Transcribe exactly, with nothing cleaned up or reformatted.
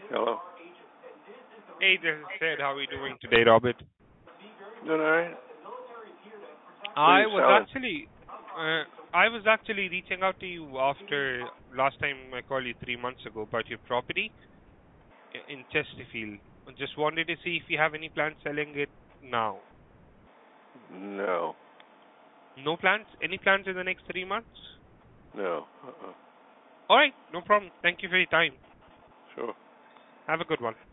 Hello. Hey, this is Sid. How are you doing today, Robert? Doing all right? What are I you was selling? actually, uh, I was actually reaching out to you after last time I called you three months ago about your property i- in Chesterfield. I just wanted to see if you have any plans selling it now. No. No plans? Any plans in the next three months? No. Uh-uh. All right, no problem. Thank you for your time. Sure. Have a good one.